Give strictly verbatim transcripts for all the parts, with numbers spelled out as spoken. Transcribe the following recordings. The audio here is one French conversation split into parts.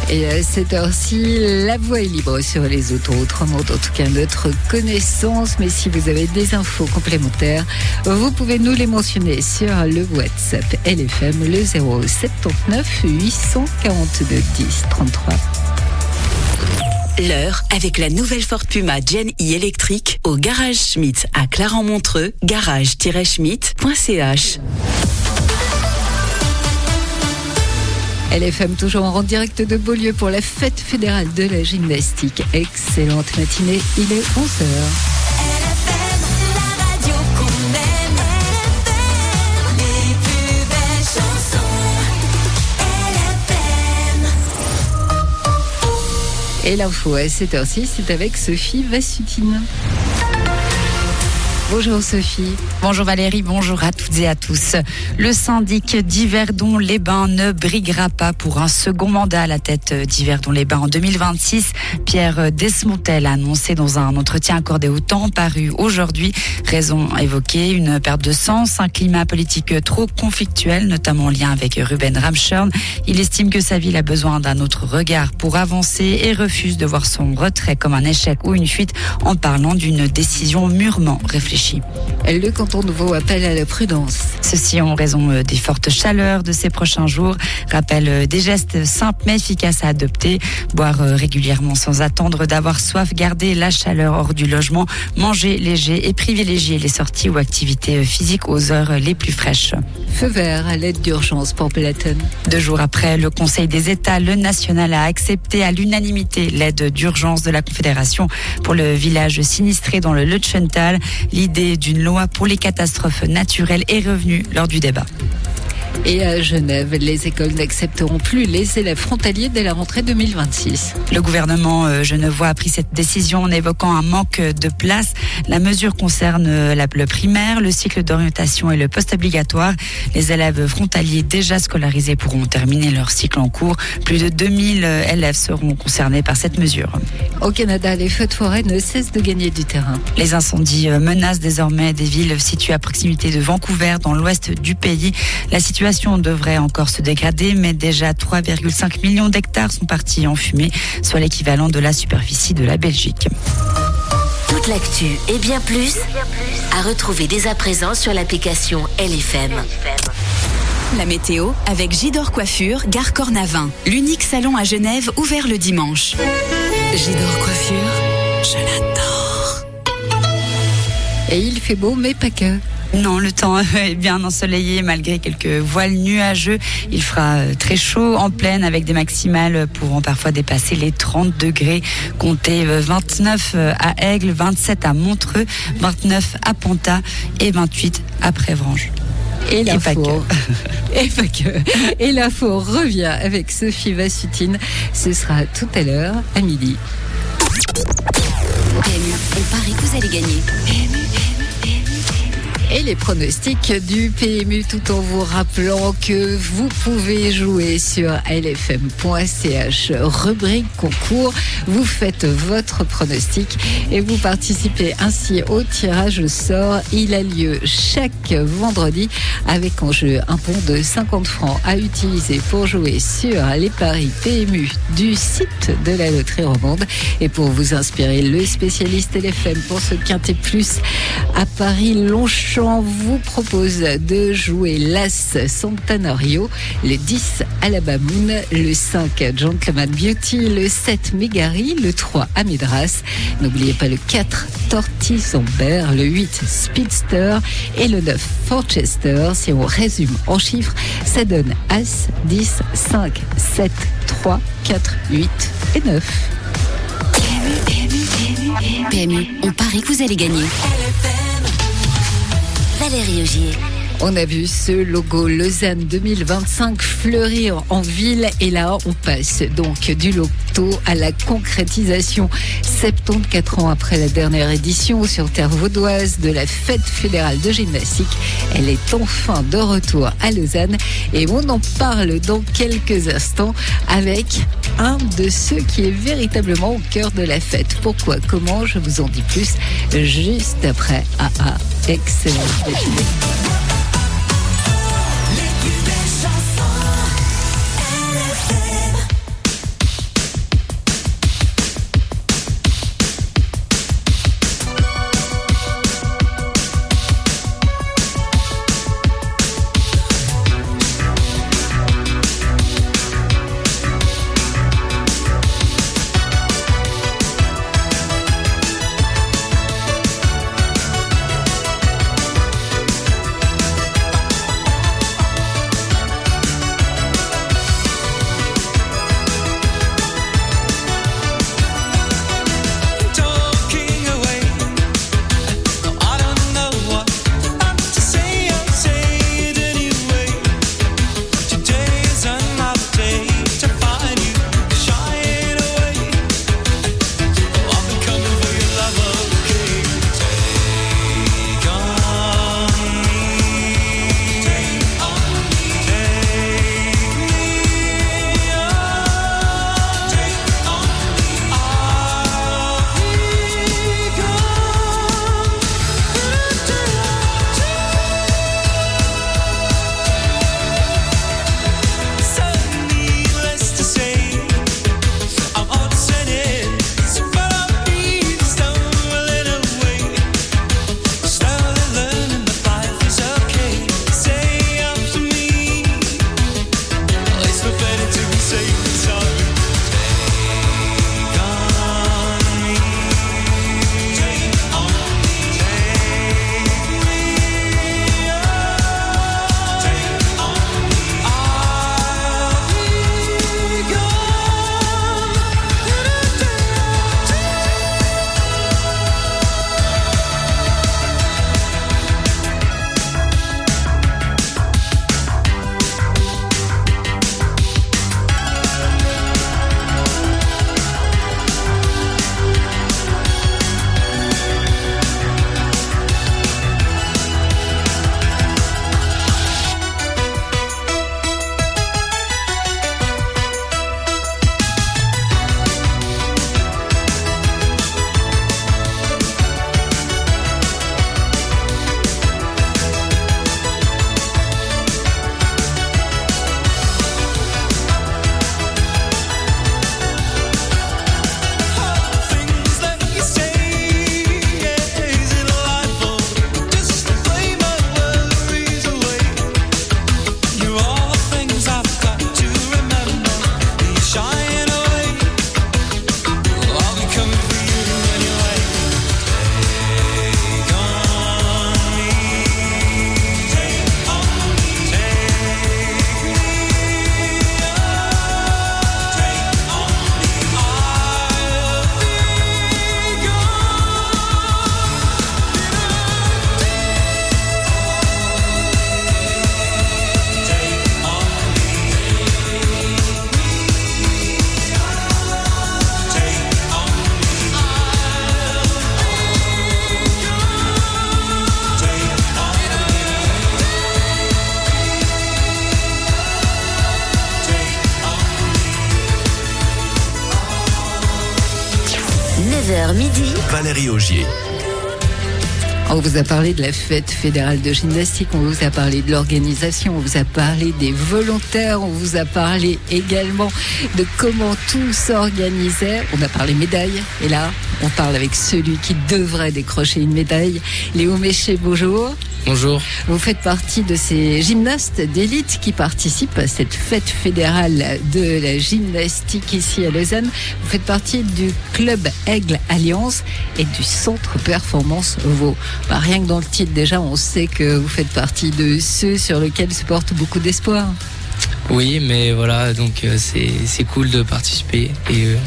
Et à cette heure-ci, la voie est libre sur les autoroutes, remonte en tout cas notre connaissance. Mais si vous avez des infos complémentaires, vous pouvez nous les mentionner sur le WhatsApp L F M, le zéro sept neuf huit cent quarante-deux dix trente-trois. L'heure avec la nouvelle Ford Puma Gen E électrique au Garage Schmitt à Clarens-Montreux, garage tiret schmitt point c h. L F M toujours en direct de Beaulieu pour la fête fédérale de la gymnastique. Excellente matinée, il est onze heures. Et l'info à cette heure-ci, c'est avec Sophie Vassutine. Bonjour Sophie. Bonjour Valérie, bonjour à toutes et à tous. Le syndic d'Yverdon-les-Bains ne briguera pas pour un second mandat à la tête d'Yverdon-les-Bains en deux mille vingt-six. Pierre Desmontel a annoncé dans un entretien accordé au Temps paru aujourd'hui. Raison évoquée, une perte de sens, un climat politique trop conflictuel, notamment en lien avec Ruben Ramschorn. Il estime que sa ville a besoin d'un autre regard pour avancer et refuse de voir son retrait comme un échec ou une fuite en parlant d'une décision mûrement réfléchie. Le canton de Vaud appelle à la prudence. Ceci en raison des fortes chaleurs de ces prochains jours. Rappelle des gestes simples mais efficaces à adopter. Boire régulièrement sans attendre d'avoir soif, garder la chaleur hors du logement, manger léger et privilégier les sorties ou activités physiques aux heures les plus fraîches. Feu vert à l'aide d'urgence pour Platon. Deux jours après le Conseil des États, le national a accepté à l'unanimité l'aide d'urgence de la Confédération pour le village sinistré dans le Lutschental. L'idée d'une loi pour les catastrophes naturelles est revenue lors du débat. Et à Genève, les écoles n'accepteront plus les élèves frontaliers dès la rentrée deux mille vingt-six. Le gouvernement genevois a pris cette décision en évoquant un manque de place. La mesure concerne la, le primaire, le cycle d'orientation et le post-obligatoire. Les élèves frontaliers déjà scolarisés pourront terminer leur cycle en cours. Plus de deux mille élèves seront concernés par cette mesure. Au Canada, les feux de forêt ne cessent de gagner du terrain. Les incendies menacent désormais des villes situées à proximité de Vancouver, dans l'ouest du pays. La situation devrait encore se dégrader, mais déjà trois virgule cinq millions d'hectares sont partis en fumée, soit l'équivalent de la superficie de la Belgique. Toute l'actu et bien plus à retrouver dès à présent sur l'application L F M. La météo avec Gidor Coiffure, gare Cornavin. L'unique salon à Genève ouvert le dimanche. Gidor Coiffure, je l'adore. Et il fait beau, mais pas que. Non, le temps est bien ensoleillé malgré quelques voiles nuageux. Il fera très chaud en plaine avec des maximales pouvant parfois dépasser les trente degrés. Comptez vingt-neuf à Aigle, vingt-sept à Montreux, vingt-neuf à Ponta et vingt-huit à Prévrange. Et l'info. Et pas que. Et l'info revient avec Sophie Vassutine. Ce sera tout à l'heure à midi. P M U, on parie que vous allez gagner. P M U. Et les pronostics du P M U, tout en vous rappelant que vous pouvez jouer sur L F M point C H, rubrique concours. Vous faites votre pronostic et vous participez ainsi au tirage au sort. Il a lieu chaque vendredi avec en jeu un bon de cinquante francs à utiliser pour jouer sur les paris P M U du site de la Loterie Romande. Et pour vous inspirer, le spécialiste L F M pour ce Quintet Plus à Paris-Longchamp vous propose de jouer l'As Centenario, le dix Alabama Moon, le cinq Gentleman Beauty, le sept Megari, le trois Amidras. N'oubliez pas le quatre Tortillon-Bert, le huit Speedster et le neuf Forchester. Si on résume en chiffres, ça donne As, dix, cinq, sept, trois, quatre, huit et neuf. P M U, on parie que vous allez gagner. Valérie Augier. On a vu ce logo Lausanne deux mille vingt-cinq fleurir en ville et là on passe donc du loto à la concrétisation. soixante-quatorze ans après la dernière édition sur terre vaudoise de la fête fédérale de gymnastique, elle est enfin de retour à Lausanne et on en parle dans quelques instants avec un de ceux qui est véritablement au cœur de la fête. Pourquoi, comment, je vous en dis plus juste après. Ah ah, excellent. heures midi. Valérie Augier. On vous a parlé de la fête fédérale de gymnastique, on vous a parlé de l'organisation, on vous a parlé des volontaires, on vous a parlé également de comment tout s'organisait. On a parlé médailles, et là, on parle avec celui qui devrait décrocher une médaille. Léo Méché, bonjour. Bonjour. Vous faites partie de ces gymnastes d'élite qui participent à cette fête fédérale de la gymnastique ici à Lausanne. Vous faites partie du club Aigle Alliance et du centre Performance Vaud. Bah, rien que dans le titre déjà, on sait que vous faites partie de ceux sur lesquels se porte beaucoup d'espoir. Oui, mais voilà, donc euh, c'est, c'est cool de participer. Et, euh...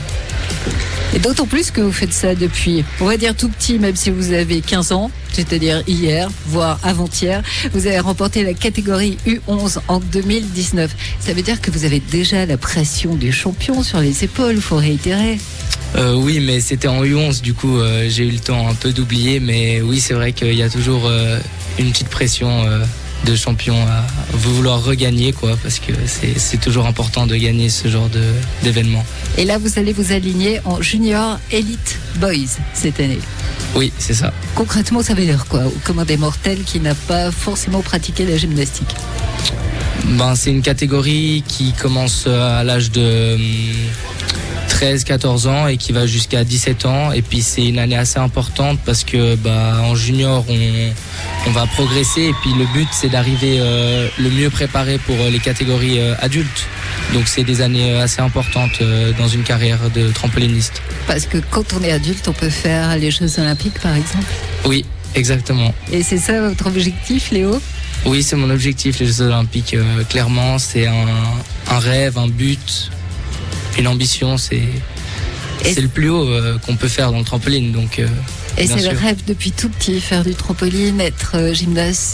et d'autant plus que vous faites ça depuis, on va dire tout petit, même si vous avez quinze ans, c'est-à-dire hier, voire avant-hier. Vous avez remporté la catégorie U onze en deux mille dix-neuf. Ça veut dire que vous avez déjà la pression du champion sur les épaules, il faut réitérer. Euh, oui, mais c'était en U onze, du coup euh, j'ai eu le temps un peu d'oublier, mais oui, c'est vrai qu'il y a toujours euh, une petite pression euh, de champion à vouloir regagner, quoi, parce que c'est, c'est toujours important de gagner ce genre de, d'événement. Et là, vous allez vous aligner en Junior Elite Boys cette année. Oui, c'est ça. Concrètement, ça veut dire quoi, comme un des mortels qui n'a pas forcément pratiqué la gymnastique? Ben, c'est une catégorie qui commence à l'âge de treize quatorze ans et qui va jusqu'à dix-sept ans, et puis c'est une année assez importante parce que bah, en junior on, on va progresser, et puis le but c'est d'arriver euh, le mieux préparé pour les catégories euh, adultes. Donc c'est des années assez importantes euh, dans une carrière de trampoliniste. Parce que quand on est adulte, on peut faire les Jeux Olympiques par exemple. Oui, exactement. Et c'est ça votre objectif, Léo? Oui, c'est mon objectif, les Jeux Olympiques. Euh, clairement, c'est un, un rêve, un but, une ambition. C'est, c'est le plus haut euh, qu'on peut faire dans le trampoline. Donc, euh, et c'est sûr. Le rêve depuis tout petit, faire du trampoline, être euh, gymnaste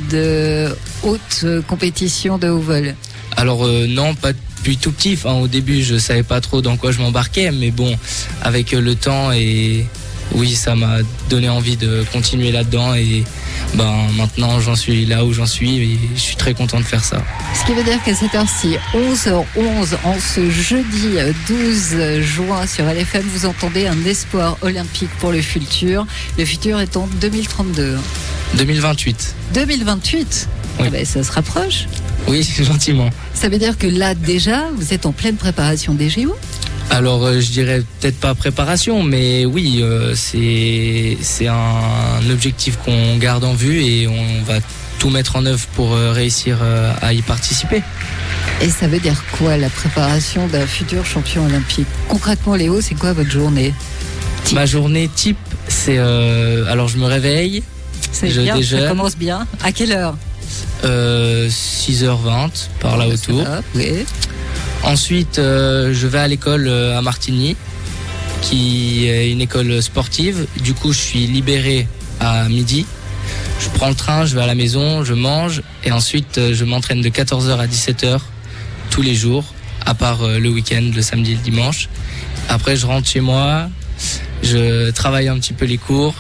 de haute euh, compétition de haut vol. Alors euh, non, pas depuis tout petit. Enfin, au début, je savais pas trop dans quoi je m'embarquais, mais bon, avec euh, le temps et oui, ça m'a donné envie de continuer là-dedans, et ben maintenant j'en suis là où j'en suis et je suis très content de faire ça. Ce qui veut dire qu'à cette heure-ci, onze heures onze, en ce jeudi douze juin sur L F M, vous entendez un espoir olympique pour le futur. Le futur est en deux mille trente-deux. deux mille vingt-huit. deux mille vingt-huit. Oui. Ah ben, ça se rapproche. Oui, gentiment. Ça veut dire que là déjà, vous êtes en pleine préparation des J O? Alors euh, je dirais peut-être pas préparation, mais oui, euh, c'est, c'est un objectif qu'on garde en vue et on va tout mettre en œuvre pour euh, réussir euh, à y participer. Et ça veut dire quoi, la préparation d'un futur champion olympique? Concrètement, Léo, c'est quoi votre journée type? Ma journée type, c'est... Euh, alors je me réveille, c'est je bien, déjeune. Ça commence bien. À quelle heure? euh, six heures vingt, par là autour. Va, oui. Ensuite, euh, je vais à l'école euh, à Martigny, qui est une école sportive. Du coup, je suis libéré à midi. Je prends le train, je vais à la maison, je mange, et ensuite euh, je m'entraîne de quatorze heures à dix-sept heures tous les jours, à part euh, le week-end, le samedi et le dimanche. Après, je rentre chez moi, je travaille un petit peu les cours,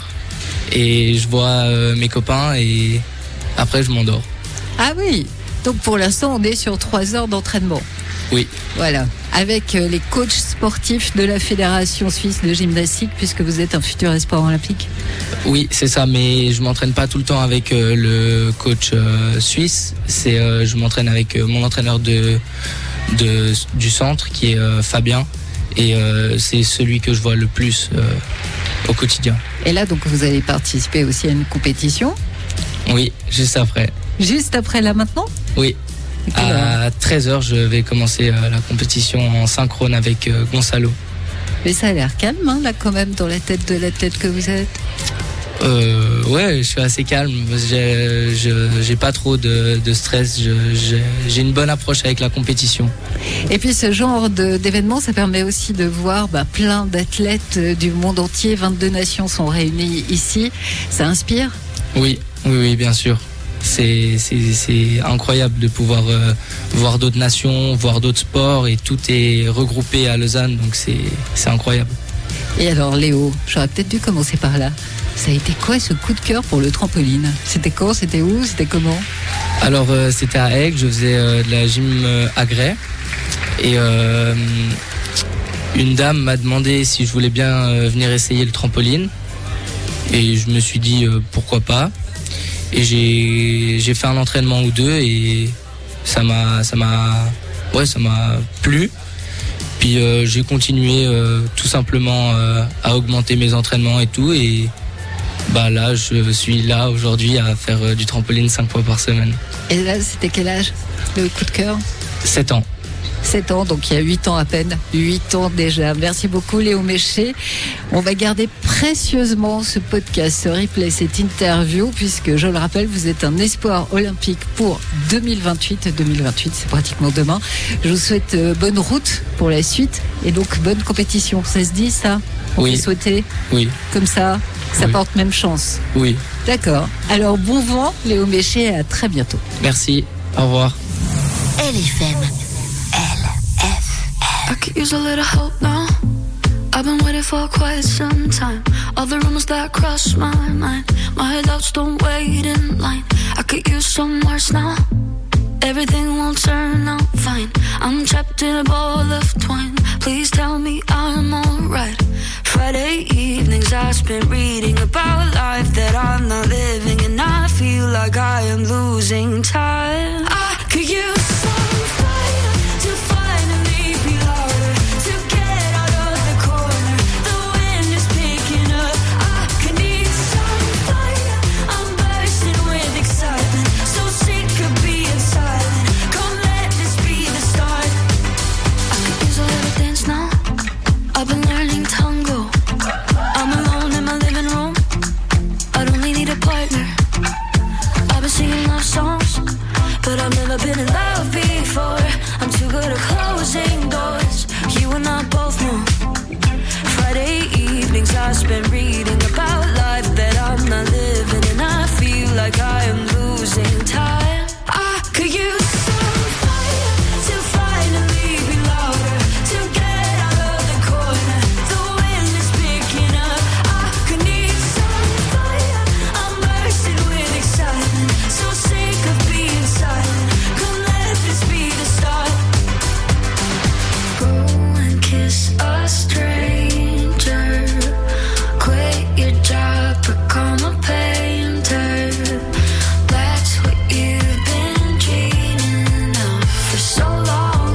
et je vois euh, mes copains, et après je m'endors. Ah oui, donc pour l'instant, on est sur trois heures d'entraînement. Oui. Voilà, avec les coachs sportifs de la Fédération Suisse de Gymnastique, puisque vous êtes un futur espoir olympique. Oui, c'est ça, mais je m'entraîne pas tout le temps avec euh, le coach euh, suisse. C'est, euh, je m'entraîne avec euh, mon entraîneur de, de, du centre, qui est euh, Fabien, et euh, c'est celui que je vois le plus euh, au quotidien. Et là, donc, vous allez participer aussi à une compétition? Oui, juste après. Juste après, là, maintenant? Oui. À treize heures, je vais commencer euh, la compétition en synchrone avec euh, Gonzalo. Mais ça a l'air calme, hein, là, quand même, dans la tête de la tête que vous êtes. Euh, ouais, je suis assez calme. J'ai, je, j'ai pas trop de, de stress. Je, j'ai, j'ai une bonne approche avec la compétition. Et puis, ce genre de, d'événement, ça permet aussi de voir bah, plein d'athlètes du monde entier. vingt-deux nations sont réunies ici. Ça inspire? Oui, oui, oui, bien sûr. C'est, c'est, c'est incroyable de pouvoir euh, voir d'autres nations, voir d'autres sports, et tout est regroupé à Lausanne, donc c'est, c'est incroyable. Et alors Léo, j'aurais peut-être dû commencer par là. Ça a été quoi ce coup de cœur pour le trampoline? C'était quand? C'était où? C'était comment? Alors euh, c'était à Aigle, je faisais euh, de la gym euh, agrès, et euh, une dame m'a demandé si je voulais bien euh, venir essayer le trampoline. Et je me suis dit euh, pourquoi pas. Et j'ai, j'ai fait un entraînement ou deux et ça m'a, ça m'a, ouais, ça m'a plu. Puis euh, j'ai continué euh, tout simplement euh, à augmenter mes entraînements et tout. Et bah là, je suis là aujourd'hui à faire euh, du trampoline cinq fois par semaine. Et là, c'était quel âge, le coup de cœur? sept ans. sept ans, donc il y a huit ans à peine. huit ans déjà. Merci beaucoup Léo Méché. On va garder précieusement ce podcast, ce replay, cette interview, puisque je le rappelle, vous êtes un espoir olympique pour deux mille vingt-huit. deux mille vingt-huit, c'est pratiquement demain. Je vous souhaite bonne route pour la suite et donc bonne compétition. Ça se dit ça? On Oui. peut souhaiter? Oui. Comme ça, ça Oui. porte même chance. Oui. D'accord. Alors bon vent Léo Méché et à très bientôt. Merci. Au revoir. L F M. I could use a little help now. I've been waiting for quite some time. All the rumors that cross my mind, my doubts don't wait in line. I could use some words now. Everything will turn out fine. I'm trapped in a ball of twine. Please tell me I'm alright. Friday evenings I spent reading about life that I'm not living, and I feel like I am losing time. I could use some fire to finally be louder, to get out of the corner. The wind is picking up. I could need some fire. I'm bursting with excitement, so sick of being silent. Come let this be the start. I could use a little dance now. I've been learning tango. I'm alone in my living room. I don't really need a partner. I've been singing love songs, but I've never been in love before. I'm too good at closing doors. You and I both know. Friday evenings I spend reading about life that I'm not living, and I feel like I am losing time. I could use some fire to finally be louder, to get out of the corner. The wind is picking up. I could need some fire. I'm bursting with excitement, so sick of being silent. Come let this be the start. Go and kiss a stranger. Quit your job, become a painter. That's what you've been dreaming of for so long.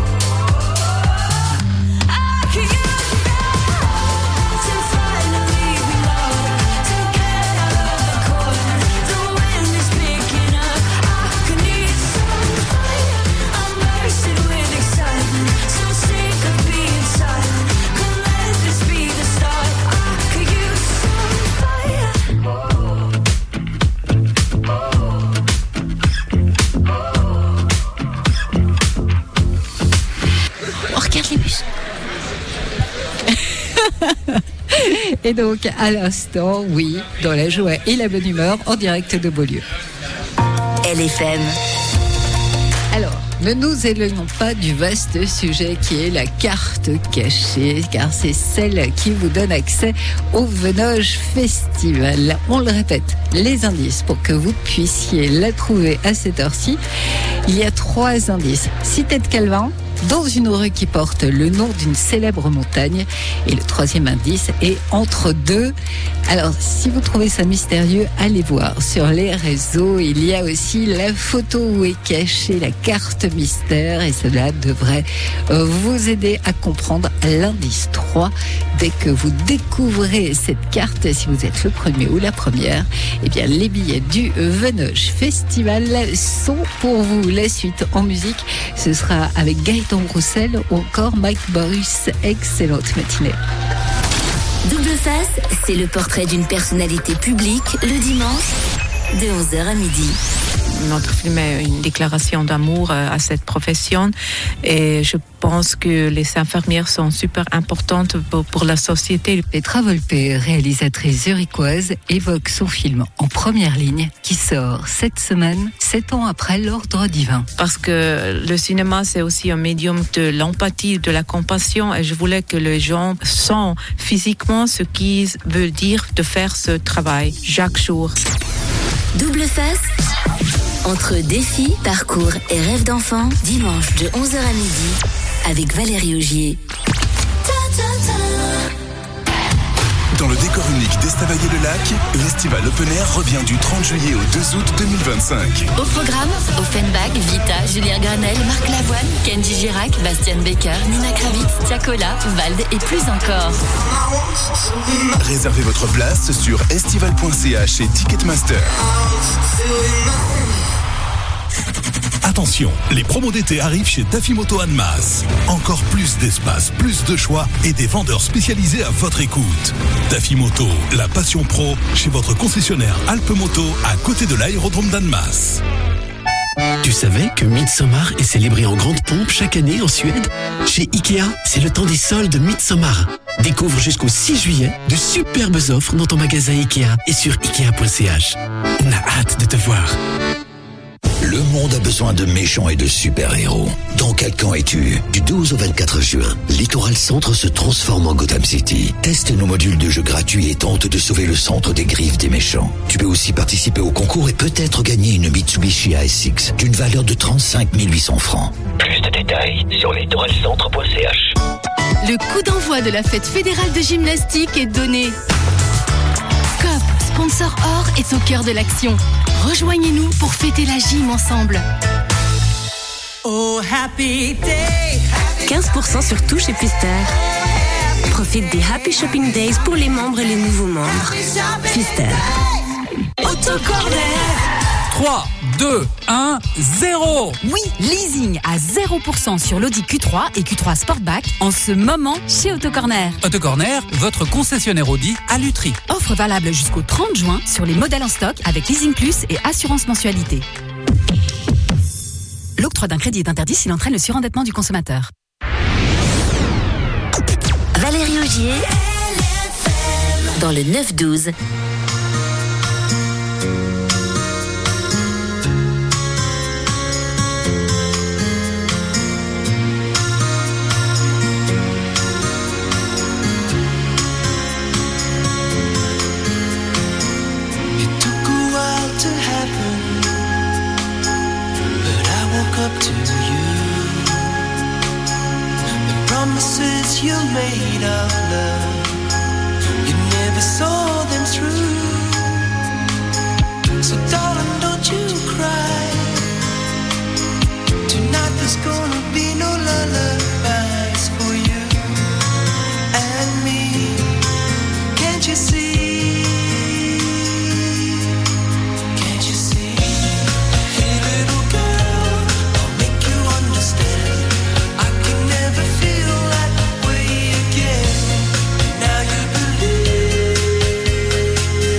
I could use that to finally be louder, to get out of the corner. The wind is picking up. I could need some fire. I'm bursting with excitement, so sick of being silent. Come let this be the start. I could use some fire. On regarde les bus. Et donc, à l'instant, oui, dans la joie et la bonne humeur, en direct de Beaulieu. L F M. Alors, ne nous éloignons pas du vaste sujet qui est la carte cachée, car c'est celle qui vous donne accès au Venoge Festival. On le répète, les indices pour que vous puissiez la trouver à cette heure-ci. Il y a trois indices. Cité de Calvin, dans une rue qui porte le nom d'une célèbre montagne. Et le troisième indice est entre deux. Alors, si vous trouvez ça mystérieux, allez voir sur les réseaux. Il y a aussi la photo où est cachée la carte mystère. Et cela devrait vous aider à comprendre l'indice trois. Dès que vous découvrez cette carte, si vous êtes le premier ou la première, eh bien, les billets du Venoge Festival sont pour vous. La suite en musique, ce sera avec Gaëtan Roussel ou encore Mike Boris. Excellente matinée. Double Face, c'est le portrait d'une personnalité publique le dimanche de onze heures à midi. Notre film est une déclaration d'amour à cette profession et je pense que les infirmières sont super importantes pour, pour la société. Petra Volpe, réalisatrice zurichoise, évoque son film En première ligne qui sort cette semaine, sept ans après l'Ordre divin. Parce que le cinéma, c'est aussi un médium de l'empathie, de la compassion et je voulais que les gens sentent physiquement ce qu'il veut dire de faire ce travail chaque jour. Double Face, entre défis, parcours et rêves d'enfant, dimanche de onze heures à midi avec Valérie Augier. Dans le décor unique d'Estavayer-le-Lac, l'Estival Open Air revient du trente juillet au deux août deux mille vingt-cinq. Au programme, Offenbach, Vita, Julien Granel, Marc Lavoine, Kenji Girac, Bastian Becker, Nina Kravitz, Tiakola, Vald et plus encore. Réservez votre place sur estival point c h et Ticketmaster. Attention, les promos d'été arrivent chez Dafimoto Annemasse. Encore plus d'espace, plus de choix et des vendeurs spécialisés à votre écoute. Dafimoto, la passion pro, chez votre concessionnaire Alpemoto à côté de l'aérodrome d'Annemasse. Tu savais que Midsommar est célébré en grande pompe chaque année en Suède? Chez Ikea, c'est le temps des soldes Midsommar. Découvre jusqu'au six juillet de superbes offres dans ton magasin Ikea et sur ikea point c h. On a hâte de te voir. Le monde a besoin de méchants et de super-héros. Dans quel camp es-tu? Du douze au vingt-quatre juin, Littoral Centre se transforme en Gotham City. Teste nos modules de jeu gratuits et tente de sauver le centre des griffes des méchants. Tu peux aussi participer au concours et peut-être gagner une Mitsubishi A S X d'une valeur de trente-cinq mille huit cents francs. Plus de détails sur littoral centre point c h. Le coup d'envoi de la fête fédérale de gymnastique est donné. Scope, sponsor or, est au cœur de l'action. Rejoignez-nous pour fêter la gym ensemble. Oh, happy day. quinze pour cent sur tout chez Pfister. Profite des Happy Shopping Days pour les membres et les nouveaux membres. Pfister. Autocorner. trois, deux, un, zéro. Oui, leasing à zéro pour cent sur l'Audi Q trois et Q trois Sportback en ce moment chez Autocorner. Autocorner, votre concessionnaire Audi à Lutry. Offre valable jusqu'au trente juin sur les modèles en stock avec Leasing Plus et assurance mensualité. L'octroi d'un crédit est interdit s'il entraîne le surendettement du consommateur. Valérie Augier dans le neuf douze. Up to you, the promises you made of love, you never saw them through. So darling, don't you cry. Tonight there's gonna be no lullabies for you and me. Can't you see? Now you believe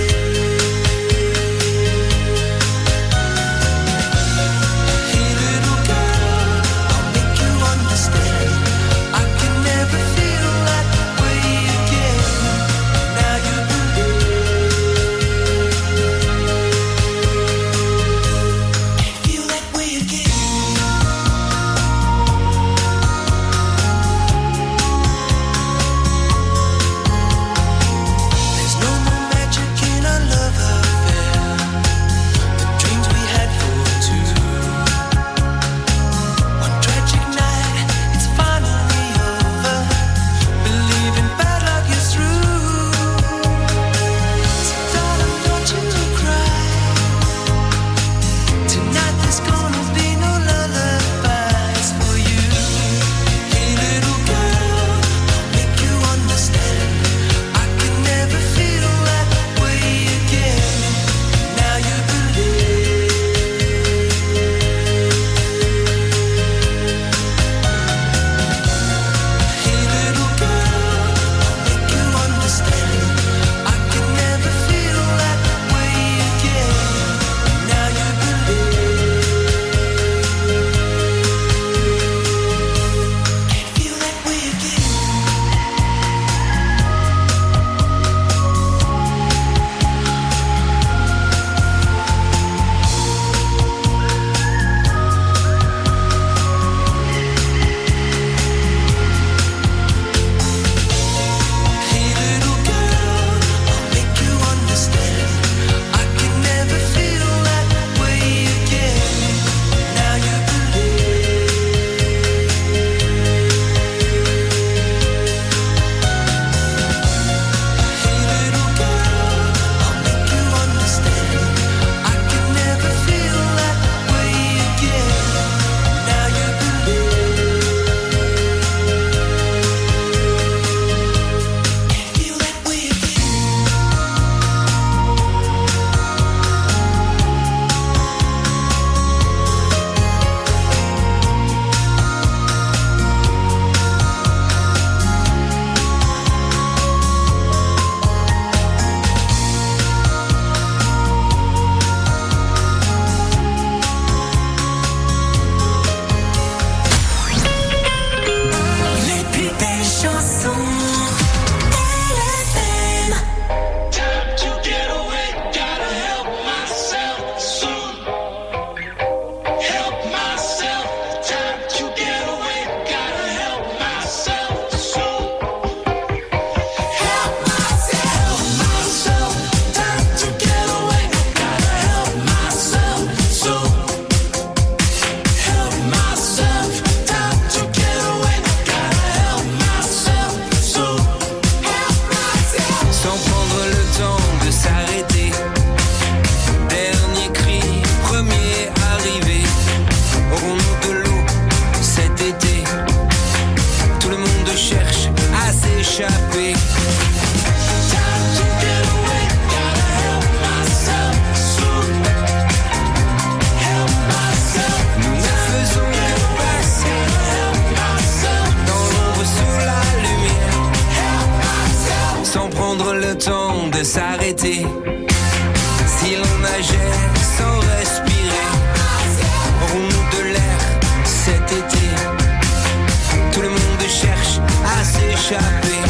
été. Si l'on nageait sans respirer, aurons-nous de l'air cet été? Tout le monde cherche à s'échapper.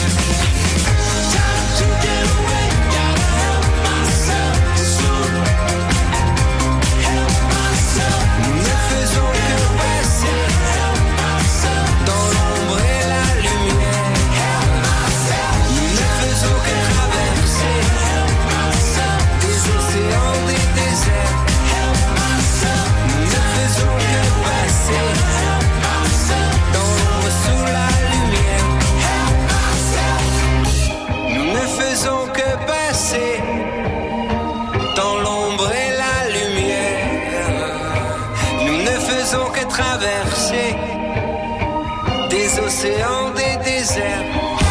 Nous ne faisons que passer dans l'ombre et la lumière. Nous ne faisons que traverser des océans, des déserts. Nous ne faisons que passer dans l'ombre sous la lumière. Nous ne faisons que passer dans l'ombre et la lumière. Nous ne faisons que traverser des océans, des déserts.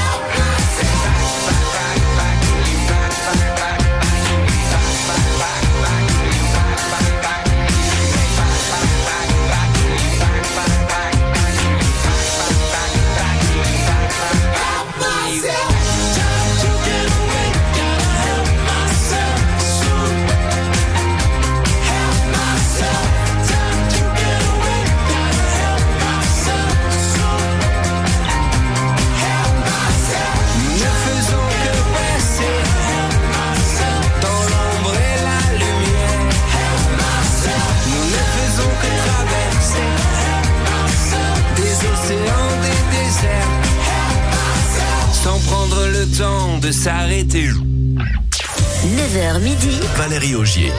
Sans prendre le temps de s'arrêter. neuf heures midi. Valérie Augier.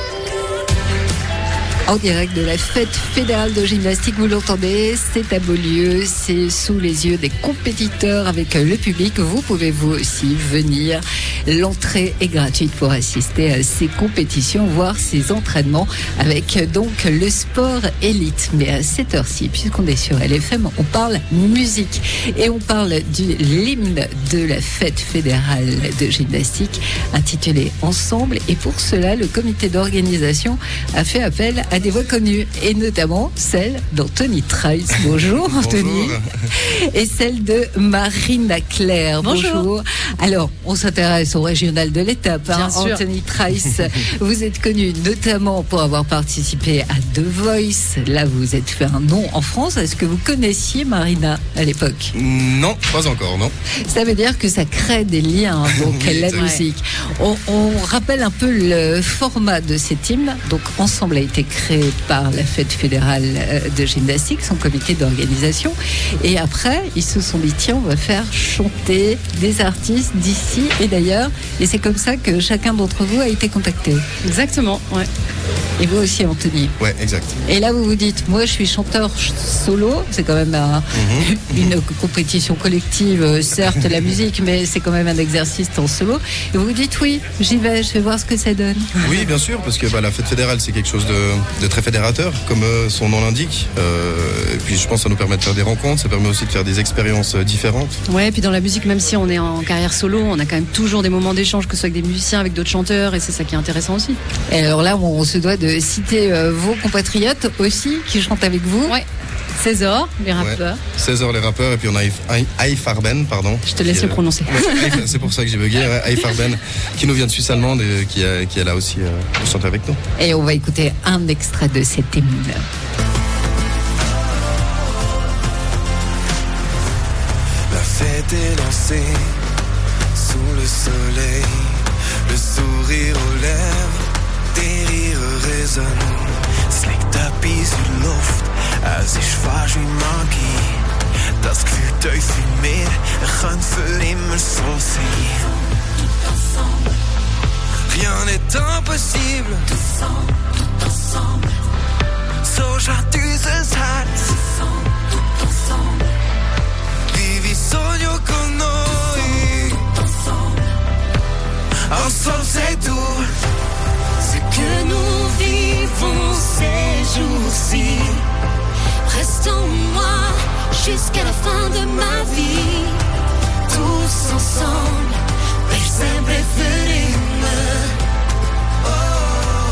En direct de la fête fédérale de gymnastique, vous l'entendez, c'est à Beaulieu, c'est sous les yeux des compétiteurs avec le public. Vous pouvez vous aussi venir. L'entrée est gratuite pour assister à ces compétitions, voir ces entraînements avec donc le sport élite. Mais à cette heure-ci, puisqu'on est sur L F M, on parle musique et on parle de l'hymne de la fête fédérale de gymnastique intitulé Ensemble. Et pour cela, le comité d'organisation a fait appel à des voix connues, et notamment celle d'Anthony Trice. Bonjour Anthony. Bonjour. Et celle de Marina Claire. Bonjour. Bonjour. Alors, on s'intéresse au régional de l'étape. Hein. Anthony Trice, vous êtes connu notamment pour avoir participé à The Voice. Là, vous êtes fait un nom en France. Est-ce que vous connaissiez Marina à l'époque? Non, pas encore, non. Ça veut dire que ça crée des liens, donc Oui, la c'est vrai. musique. On, on rappelle un peu le format de cet hymne. Donc, Ensemble a été créé par la fête fédérale de gymnastique, son comité d'organisation. Et après, ils se sont dit, tiens, on va faire chanter des artistes d'ici et d'ailleurs. Et c'est comme ça que chacun d'entre vous a été contacté. Exactement, ouais. Et vous aussi, Anthony. Ouais, exact. Et là, vous vous dites, moi, je suis chanteur solo. C'est quand même un- une compétition collective, euh, certes, la musique, mais c'est quand même un exercice en solo. Et vous vous dites, oui, j'y vais, je vais voir ce que ça donne. Oui, bien sûr, parce que bah, la fête fédérale, c'est quelque chose de, de très fédérateur, comme euh, son nom l'indique. Euh, et puis, je pense que ça nous permet de faire des rencontres, ça permet aussi de faire des expériences euh, différentes. Ouais, puis dans la musique, même si on est en carrière solo, on a quand même toujours des moments d'échange, que ce soit avec des musiciens, avec d'autres chanteurs, et c'est ça qui est intéressant aussi. Et alors là, on se doit de citer euh, vos compatriotes aussi qui chantent avec vous. Ouais. César, les Ouais. rappeurs. seize heures les rappeurs, et puis on a Aïf- Aïf Arben, pardon. Je te laisse qui, le prononcer. ouais, Aïf- c'est pour ça que j'ai bugué. Ouais, Aïf Arben, qui nous vient de Suisse allemande et qui, a- qui est là aussi euh, pour chanter avec nous. Et on va écouter un extrait de cet hymne. La fête est lancée sous le soleil, le sourire aux lèvres, des rires résonnent. Slick Tapis in Luft, als ich fast wie Magie. Das Gefühl tief in mir, kann für immer so sein. Tout ensemble, rien n'est impossible. Tout ensemble, tout ensemble. So schaut dieses Herz. Tout ensemble. Vivi sogno con noi. Ensemble c'est tout. Ce que nous vivons ces jours-ci reste en moi jusqu'à la fin de ma vie. Tous ensemble, per sempre ferime. Oh,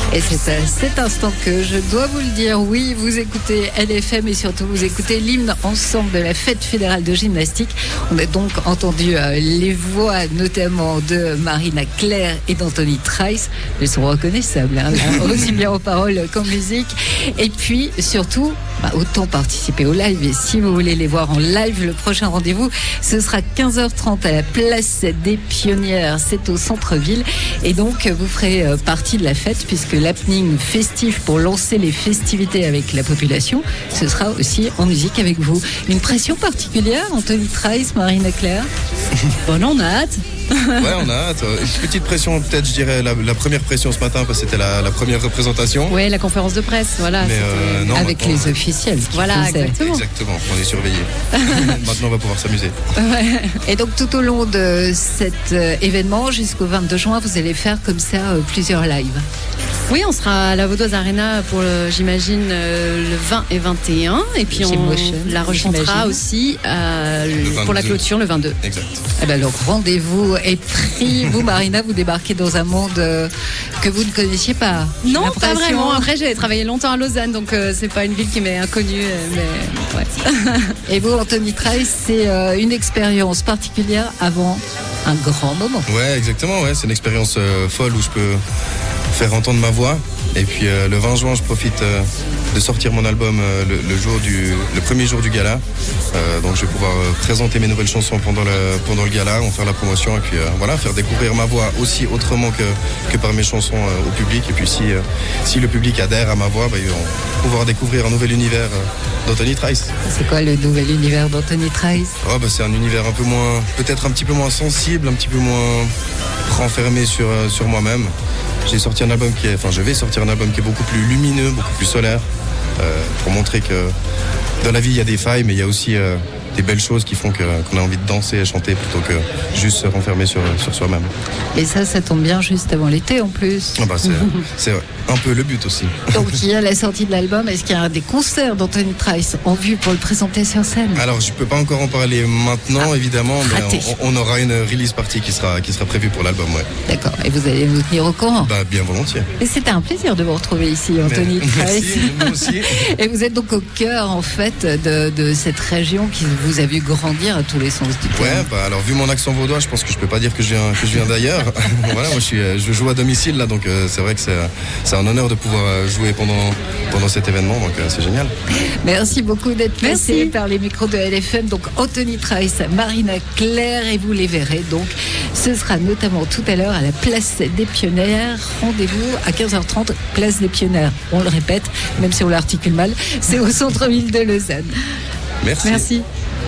Et c'est à cet instant que je dois vous le dire, oui, vous écoutez L F M et surtout vous écoutez l'hymne ensemble de la fête fédérale de gymnastique. On a donc entendu euh, les voix notamment de Marina Claire et d'Anthony Trice. Elles sont reconnaissables, hein, aussi bien aux paroles qu'en musique. Et puis surtout, bah, autant participer au live. Et si vous voulez les voir en live, le prochain rendez-vous, ce sera quinze heures trente à la place des Pionnières. C'est au centre-ville. Et donc, vous ferez euh, partie de la fête puisque l'happening festif pour lancer les festivités avec la population, ce sera aussi en musique avec vous. Une pression particulière, Anthony Trice, Marina Claire? Bon, on a hâte. Ouais, on a hâte. Une petite pression, peut-être, je dirais, la, la première pression ce matin, parce que c'était la, la première représentation. Ouais, la conférence de presse, voilà. Mais euh, non, avec les officiels. Voilà, exactement. Exactement, on est surveillés. Maintenant, on va pouvoir s'amuser. Ouais. Et donc, tout au long de cet euh, événement, jusqu'au vingt-deux juin, vous allez faire comme ça euh, plusieurs lives. Oui, on sera à la Vaudoise Arena pour, le, j'imagine, euh, le vingt et vingt et un. Et puis, on Motion, la rechantera aussi euh, le pour la clôture le vingt-deux. Exact. Eh ben, alors, rendez-vous est pris. Vous, Marina, vous débarquez dans un monde euh, que vous ne connaissiez pas. Non, pas vraiment. Après, j'ai travaillé longtemps à Lausanne, donc euh, c'est pas une ville qui m'est inconnue. Mais ouais. Et vous, Anthony Trice, c'est euh, une expérience particulière avant un grand moment. Ouais, exactement. Ouais, c'est une expérience euh, folle où je peux faire entendre ma voix. Et puis euh, le vingt juin, je profite euh, de sortir mon album euh, le, le jour du, le premier jour du gala. Euh, donc je vais pouvoir euh, présenter mes nouvelles chansons pendant le, pendant le gala, en faire la promotion et puis euh, voilà, faire découvrir ma voix aussi autrement que, que par mes chansons euh, au public. Et puis si, euh, si le public adhère à ma voix, bah, ils vont pouvoir découvrir un nouvel univers euh, d'Anthony Trice. C'est quoi le nouvel univers d'Anthony Trice? Oh, bah, c'est un univers un peu moins, peut-être un petit peu moins sensible, un petit peu moins renfermé sur, euh, sur moi-même. J'ai sorti un album qui est, enfin je vais sortir un album qui est beaucoup plus lumineux, beaucoup plus solaire, euh, pour montrer que dans la vie il y a des failles, mais il y a aussi euh, des belles choses qui font que, qu'on a envie de danser et chanter plutôt que juste se renfermer sur, sur soi-même. Et ça, ça tombe bien juste avant l'été en plus. Ah bah c'est, c'est un peu le but aussi. Donc il y a la sortie de l'album, est-ce qu'il y a des concerts d'Anthony Trice en vue pour le présenter sur scène? Alors je peux pas encore en parler maintenant, ah, évidemment, mais on, on aura une release party qui sera, qui sera prévue pour l'album, ouais. D'accord, et vous allez nous tenir au courant? Bah bien volontiers. Et c'était un plaisir de vous retrouver ici, Anthony Trice. Merci, nous aussi. Et vous êtes donc au cœur en fait de, de cette région qui vous a vu grandir à tous les sens du terme. Ouais, bah alors vu mon accent vaudois, je pense que je peux pas dire que je viens, que je viens d'ailleurs. Voilà, moi je, suis, je joue à domicile là, donc euh, c'est vrai que c'est, c'est un honneur de pouvoir jouer pendant, pendant cet événement, donc euh, c'est génial. Merci beaucoup d'être passé par les micros de L F M. Donc Anthony Trice, Marina Claire, et vous les verrez. Donc ce sera notamment tout à l'heure à la place des Pionnières. Rendez-vous à quinze heures trente, place des Pionnières. On le répète, même si on l'articule mal, c'est au centre-ville de Lausanne. Merci. Merci.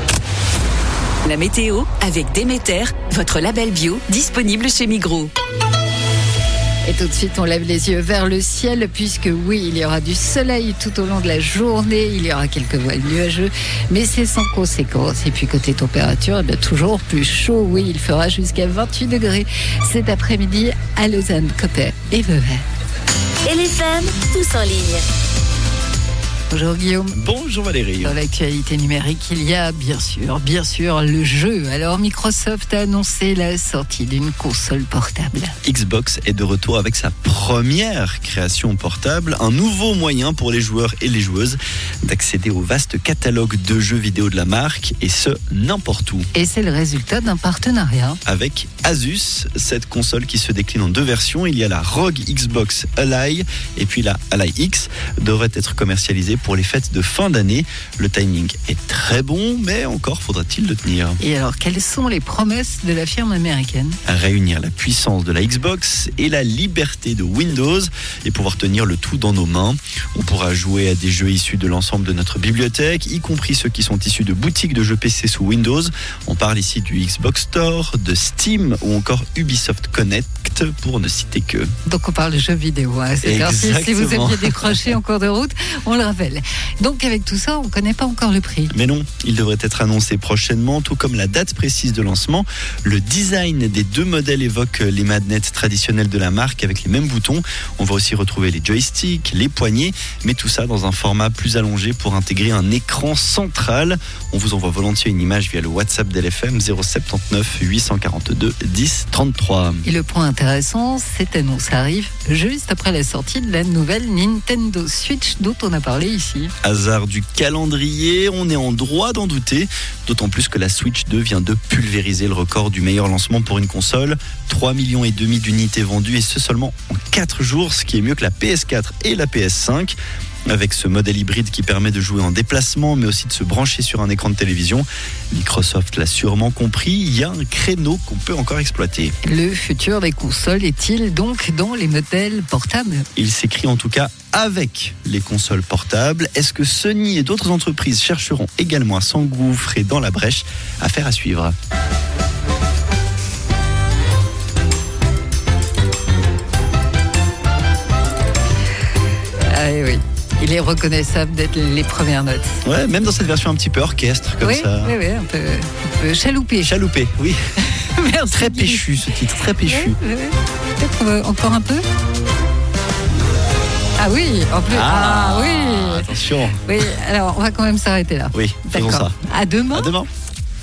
La météo avec Déméter, votre label bio disponible chez Migros. Et tout de suite, on lève les yeux vers le ciel puisque oui, il y aura du soleil tout au long de la journée. Il y aura quelques voiles nuageux, mais c'est sans conséquence. Et puis côté température, eh bien, toujours plus chaud. Oui, il fera jusqu'à vingt-huit degrés cet après-midi à Lausanne, Coppet et Vevey. L F M, tous en ligne. Bonjour Guillaume. Bonjour Valérie. Dans l'actualité numérique, il y a bien sûr, bien sûr le jeu. Alors Microsoft a annoncé la sortie d'une console portable. Xbox est de retour avec sa première création portable, un nouveau moyen pour les joueurs et les joueuses d'accéder au vaste catalogue de jeux vidéo de la marque, et ce, n'importe où. Et c'est le résultat d'un partenariat avec Asus, cette console qui se décline en deux versions. Il y a la Rogue Xbox Ally et puis la Ally X devrait être commercialisée pour les fêtes de fin d'année. Le timing est très bon, mais encore faudra-t-il le tenir. Et alors, quelles sont les promesses de la firme américaine? Réunir la puissance de la Xbox et la liberté de Windows et pouvoir tenir le tout dans nos mains. On pourra jouer à des jeux issus de l'ensemble de notre bibliothèque, y compris ceux qui sont issus de boutiques de jeux P C sous Windows. On parle ici du Xbox Store, de Steam ou encore Ubisoft Connect, pour ne citer que. Donc on parle de jeux vidéo, hein. C'est si vous aviez décroché en cours de route, on le rappelle. Donc avec tout ça, on ne connaît pas encore le prix. Mais non, il devrait être annoncé prochainement, tout comme la date précise de lancement. Le design des deux modèles évoque les manettes traditionnelles de la marque avec les mêmes boutons. On va aussi retrouver les joysticks, les poignées, mais tout ça dans un format plus allongé pour intégrer un écran central. On vous envoie volontiers une image via le WhatsApp d'L F M zéro sept neuf huit cent quarante-deux dix trente-trois. Et le point intéressant, cette annonce arrive juste après la sortie de la nouvelle Nintendo Switch dont on a parlé ici. Hasard du calendrier, on est en droit d'en douter, d'autant plus que la Switch deux vient de pulvériser le record du meilleur lancement pour une console. trois millions et demi d'unités vendues et ce seulement en quatre jours, ce qui est mieux que la P S quatre et la P S cinq. Avec ce modèle hybride qui permet de jouer en déplacement, mais aussi de se brancher sur un écran de télévision. Microsoft l'a sûrement compris, il y a un créneau qu'on peut encore exploiter. Le futur des consoles est-il donc dans les modèles portables ? Il s'écrit en tout cas avec les consoles portables. Est-ce que Sony et d'autres entreprises chercheront également à s'engouffrer dans la brèche ? Affaire à suivre. Ah oui. Il est reconnaissable d'être les premières notes. Ouais, même dans cette version un petit peu orchestre, comme oui, ça. Oui, oui, un peu, un peu chaloupé. Chaloupé, oui. Merci. Très péchu, ce titre, très péchu. Oui, oui. Peut-être euh, encore un peu. Ah oui, en plus. Ah, ah oui. Attention. Oui, alors on va quand même s'arrêter là. Oui, faisons D'accord. ça. À demain. À demain.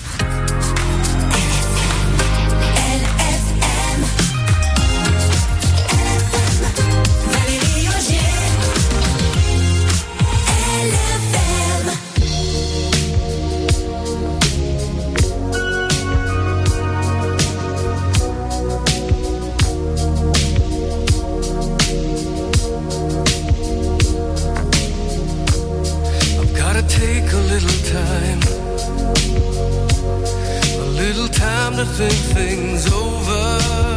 To think things over.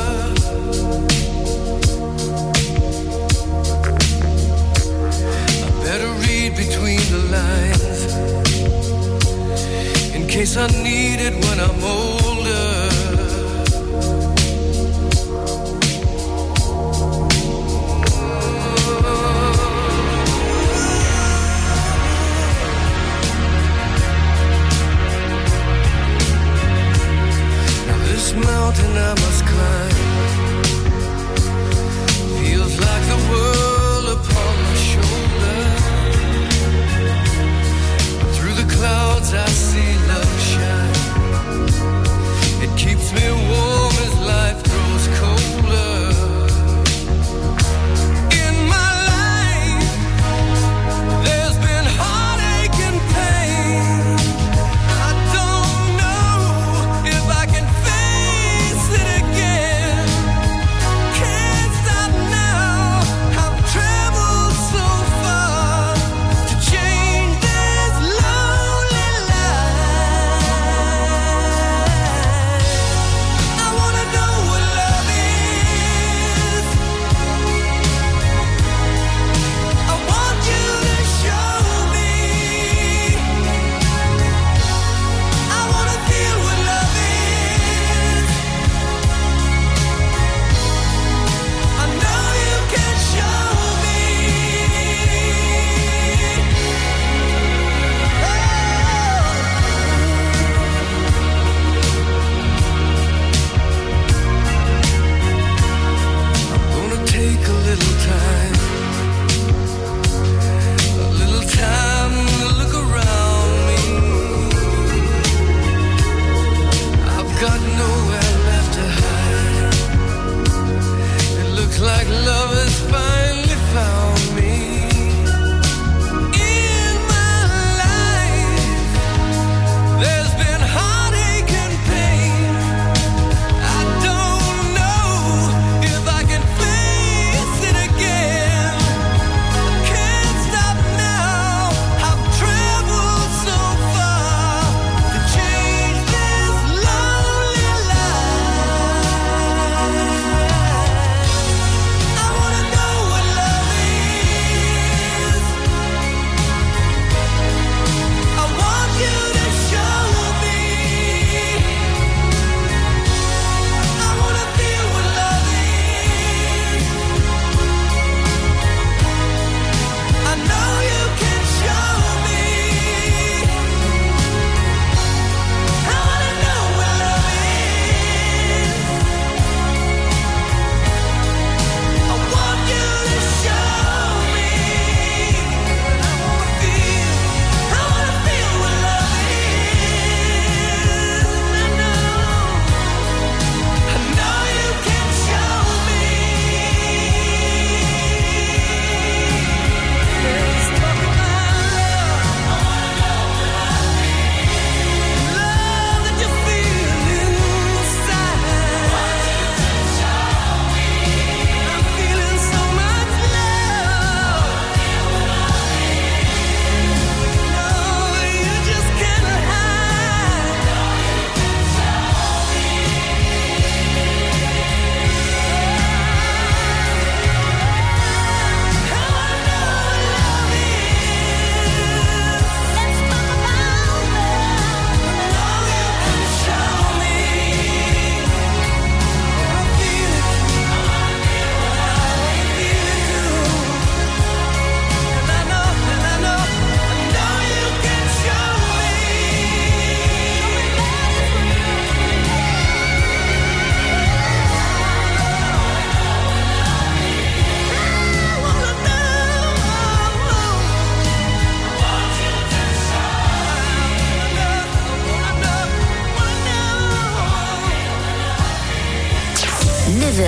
I better read between the lines in case I need it when I'm older. Mountain I must climb feels like the world upon my shoulder. Through the clouds I see love shine. It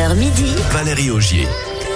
heures midi. Valérie Augier.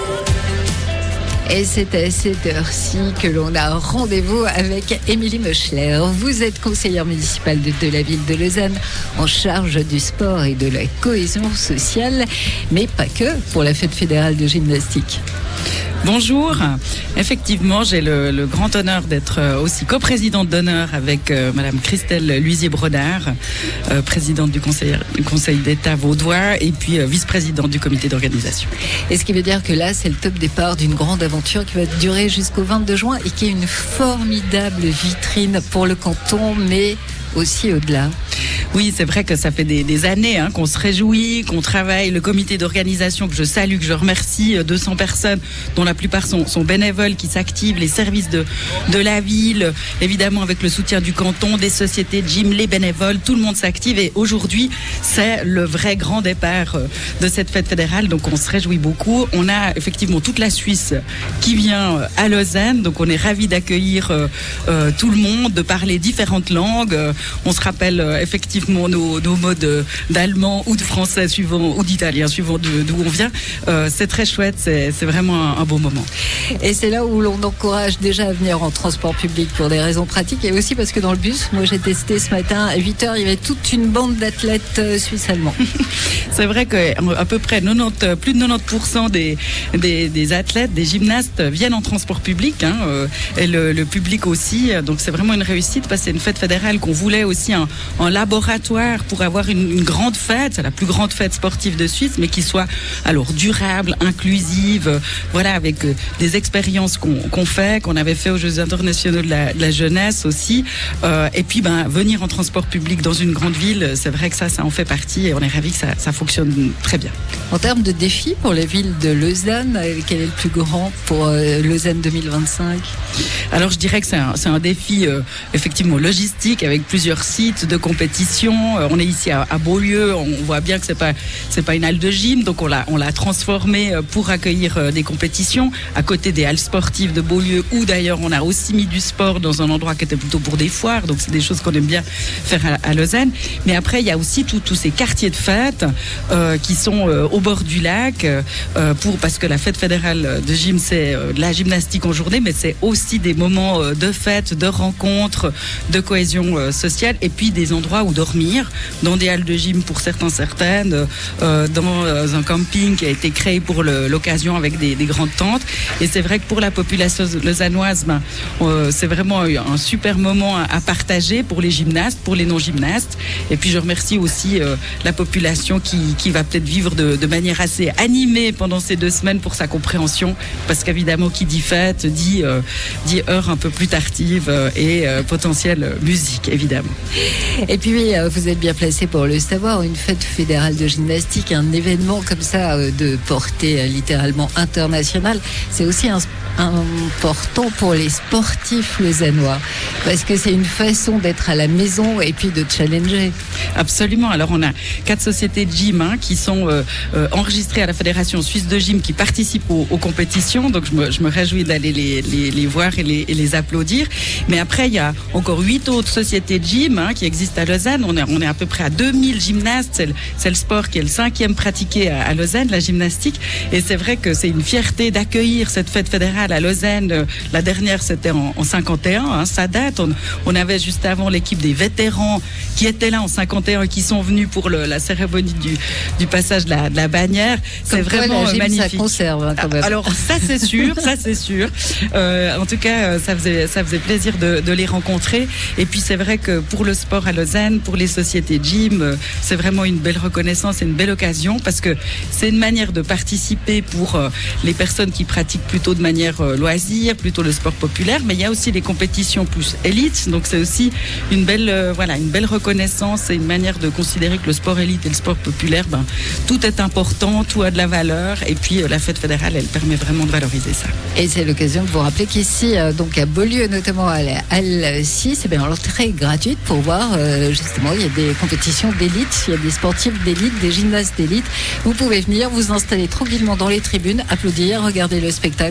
Et c'est à cette heure-ci que l'on a rendez-vous avec Émilie Moschler. Vous êtes conseillère municipale de, de la ville de Lausanne en charge du sport et de la cohésion sociale, mais pas que pour la fête fédérale de gymnastique. Bonjour, effectivement j'ai le, le grand honneur d'être aussi coprésidente d'honneur avec euh, Madame Christelle Luisier-Brodard, euh, présidente du conseil, du conseil d'État vaudois et puis euh, vice-présidente du comité d'organisation. Et ce qui veut dire que là c'est le top départ d'une grande aventure qui va durer jusqu'au vingt-deux juin et qui est une formidable vitrine pour le canton, mais aussi au-delà. Oui, c'est vrai que ça fait des, des années hein, qu'on se réjouit, qu'on travaille. Le comité d'organisation que je salue, que je remercie, deux cents personnes dont la plupart sont, sont bénévoles, qui s'activent, les services de, de la ville, évidemment avec le soutien du canton, des sociétés de gym, les bénévoles, tout le monde s'active. Et aujourd'hui, c'est le vrai grand départ de cette fête fédérale. Donc on se réjouit beaucoup. On a effectivement toute la Suisse qui vient à Lausanne. Donc on est ravis d'accueillir euh, euh, tout le monde, de parler différentes langues. On se rappelle euh, effectivement Nos, nos modes d'allemand ou de français suivant, ou d'italien suivant d'où on vient. Euh, c'est très chouette, c'est, c'est vraiment un, un beau moment. Et c'est là où l'on encourage déjà à venir en transport public pour des raisons pratiques et aussi parce que dans le bus, moi j'ai testé ce matin, à huit heures, il y avait toute une bande d'athlètes suisses-allemands. C'est vrai qu'à peu près quatre-vingt-dix, plus de quatre-vingt-dix pour cent des, des, des athlètes, des gymnastes viennent en transport public hein, euh, et le, le public aussi. Donc c'est vraiment une réussite parce que c'est une fête fédérale qu'on voulait aussi en, en laboratoire pour avoir une, une grande fête, c'est la plus grande fête sportive de Suisse, mais qui soit alors durable, inclusive, euh, voilà, avec euh, des expériences qu'on, qu'on fait, qu'on avait fait aux Jeux internationaux de la, de la jeunesse aussi, euh, et puis ben venir en transport public dans une grande ville, c'est vrai que ça, ça en fait partie, et on est ravis que ça, ça fonctionne très bien. En termes de défis pour la ville de Lausanne, quel est le plus grand pour euh, Lausanne deux mille vingt-cinq? Alors je dirais que c'est un, c'est un défi euh, effectivement logistique avec plusieurs sites de compétition. On est ici à, à Beaulieu, on voit bien que c'est pas c'est pas une halle de gym, donc on l'a on l'a transformé pour accueillir des compétitions à côté des halles sportives de Beaulieu, où d'ailleurs on a aussi mis du sport dans un endroit qui était plutôt pour des foires, donc c'est des choses qu'on aime bien faire à, à Lausanne. Mais après il y a aussi tous ces quartiers de fête euh, qui sont euh, au bord du lac euh, pour parce que la fête fédérale de gym c'est euh, de la gymnastique en journée, mais c'est aussi des moments euh, de fête, de rencontres, de cohésion euh, sociale, et puis des endroits où dormir, dans des halles de gym pour certains, certaines, euh, dans euh, un camping qui a été créé pour le, l'occasion avec des, des grandes tentes. Et c'est vrai que pour la population lausannoise, ben, euh, c'est vraiment un super moment à, à partager pour les gymnastes, pour les non-gymnastes. Et puis je remercie aussi euh, la population qui, qui va peut-être vivre de, de manière assez animée pendant ces deux semaines pour sa compréhension, parce qu'évidemment qui dit fête dit, euh, dit heure un peu plus tardive euh, et euh, potentielle musique, évidemment. Et puis vous êtes bien placé pour le savoir, une fête fédérale de gymnastique, un événement comme ça de portée littéralement internationale, c'est aussi un, important pour les sportifs lausannois, parce que c'est une façon d'être à la maison et puis de challenger. Absolument, alors on a quatre sociétés de gym hein, qui sont euh, euh, enregistrées à la Fédération Suisse de Gym, qui participent aux, aux compétitions, donc je me, je me réjouis d'aller les, les, les voir et les, et les applaudir. Mais après il y a encore huit autres sociétés de gym hein, qui existent à Lausanne. On est, on est à peu près à deux mille gymnastes. C'est le, c'est le sport qui est le cinquième pratiqué à, à Lausanne, la gymnastique. Et c'est vrai que c'est une fierté d'accueillir cette fête fédérale à Lausanne. La dernière, c'était en, en cinquante et un. Hein, ça date. On, on avait juste avant l'équipe des vétérans qui étaient là en cinquante et un et qui sont venus pour le, la cérémonie du, du passage de la, de la bannière. C'est Comme vraiment quoi, la magnifique. Ça conserve hein, quand même. Alors ça c'est sûr, ça c'est sûr. Euh, en tout cas, ça faisait, ça faisait plaisir de, de les rencontrer. Et puis c'est vrai que pour le sport à Lausanne, pour les sociétés de gym, c'est vraiment une belle reconnaissance et une belle occasion, parce que c'est une manière de participer pour euh, les personnes qui pratiquent plutôt de manière euh, loisir, plutôt le sport populaire, mais il y a aussi les compétitions plus élites, donc c'est aussi une belle, euh, voilà, une belle reconnaissance et une manière de considérer que le sport élite et le sport populaire, ben, tout est important, tout a de la valeur, et puis euh, la fête fédérale, elle permet vraiment de valoriser ça. Et c'est l'occasion de vous rappeler qu'ici, euh, donc à Beaulieu, notamment à la Halle six, c'est bien l'entrée gratuite pour voir, euh, justement, il y a des compétitions d'élite, il y a des sportifs d'élite, des gymnastes d'élite. Vous pouvez venir, vous installer tranquillement dans les tribunes, applaudir, regarder le spectacle, repartir.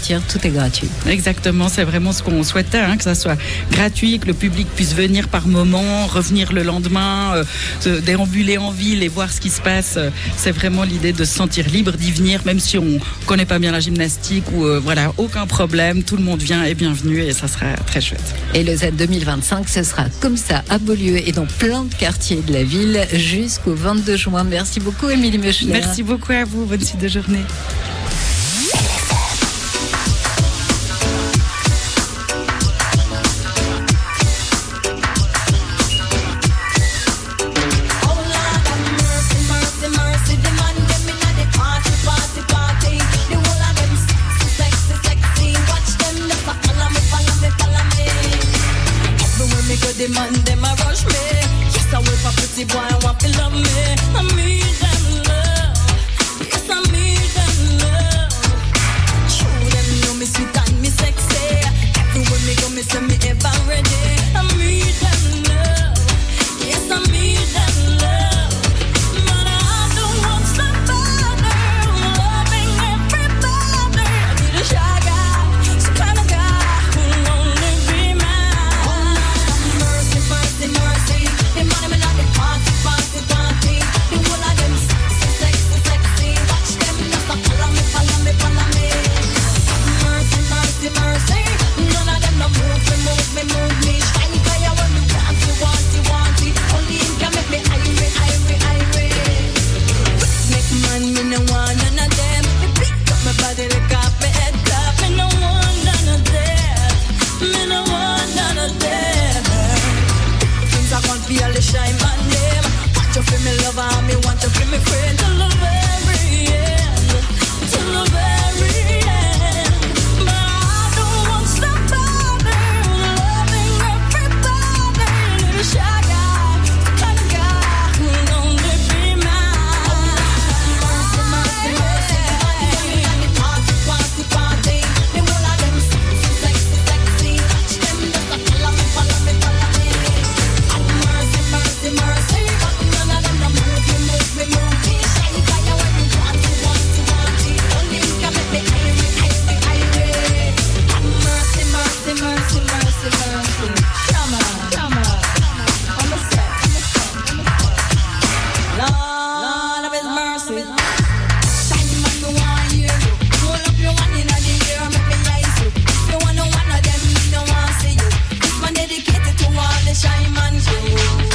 repartir, tout est gratuit. Exactement, c'est vraiment ce qu'on souhaitait, hein, que ça soit gratuit, que le public puisse venir par moment, revenir le lendemain, euh, se déambuler en ville et voir ce qui se passe. C'est vraiment l'idée de se sentir libre d'y venir, même si on connaît pas bien la gymnastique ou euh, voilà, aucun problème, tout le monde vient et bienvenue et ça sera très chouette. Et Lausanne deux mille vingt-cinq, ce sera comme ça à Beaulieu et dans plein de quartiers de la ville jusqu'au vingt-deux juin. Merci beaucoup Émilie Meuchner. Merci beaucoup à vous, bonne suite de journée. The man, them a rush me. Yes, I wait for pretty boy, I want to love me. I need them love. Yes, I need them love. True, them know me sweet and me sexy. Everywhere me go, me say me ever ready. I need them love. Yes, I need them love. But I don't want somebody loving everybody. I need a shy guy, some kind of guy who'll only be mine. Mercy, mercy, the money me like the party, party, party. The whole of them so sexy, sexy. Watch them just a follow me, follow me, follow me. Mercy, mercy, mercy. None of them no move me, move me, move me. Shine fire when me want you, want you, want you. Only him can make me irate, irate, irate. Make man, me no want none of them. Me pick up my body, lick up my head top. Me no want none of them. Me no want none of them. I can't feel the shine my name. Want you feel me lover and me want you feel me friend. Till the very end, till the very end. But I don't want somebody loving everybody. Little shy guy, the kind of guy who'll only be mine. Mercy, mercy, mercy. The party, party, party. The whole of them sexy, sexy, sexy. Watch them just a follow me, follow me, follow me. Mercy, mercy, but none of them no move me, move me, move me. Shine fire when you want to, want to, want it. Only you can make me irate, irate, irate. Mercy, mercy, mercy, mercy, mercy. Come on, come on, I'm a set, I'm a set, I'm a set. Lord of His mercy. Shine man, me want hear you. Hold up your one in the air, make me eyes you. If you want no one of them, me no want see you. This man dedicated to all the shine man crew.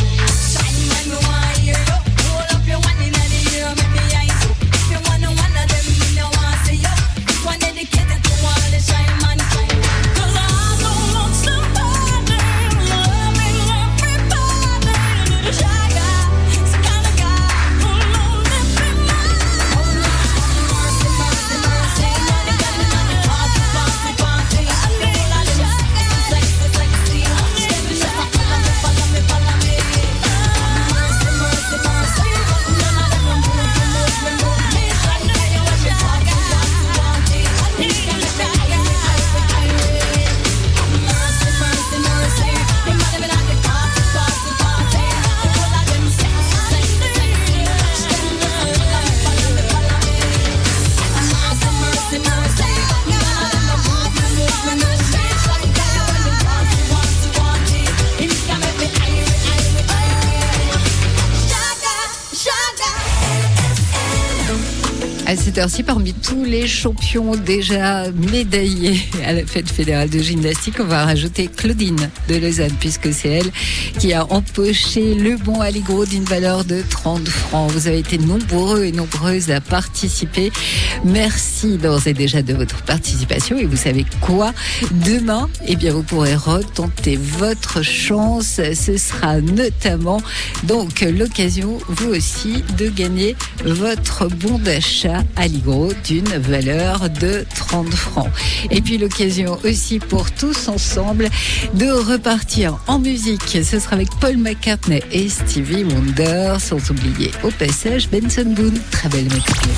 À cette heure-ci, parmi tous les champions déjà médaillés à la fête fédérale de gymnastique, on va rajouter Claudine de Lausanne, puisque c'est elle qui a empoché le bon Allegro d'une valeur de trente francs. Vous avez été nombreux et nombreuses à participer. Merci d'ores et déjà de votre participation. Et vous savez quoi? Demain, eh bien, vous pourrez retenter votre chance. Ce sera notamment donc l'occasion, vous aussi, de gagner votre bon d'achat Allegro d'une valeur de trente francs. Et puis l'occasion aussi pour tous ensemble de repartir en musique. Ce sera avec Paul McCartney et Stevie Wonder, sans oublier au passage Benson Boone. Très belle matinée.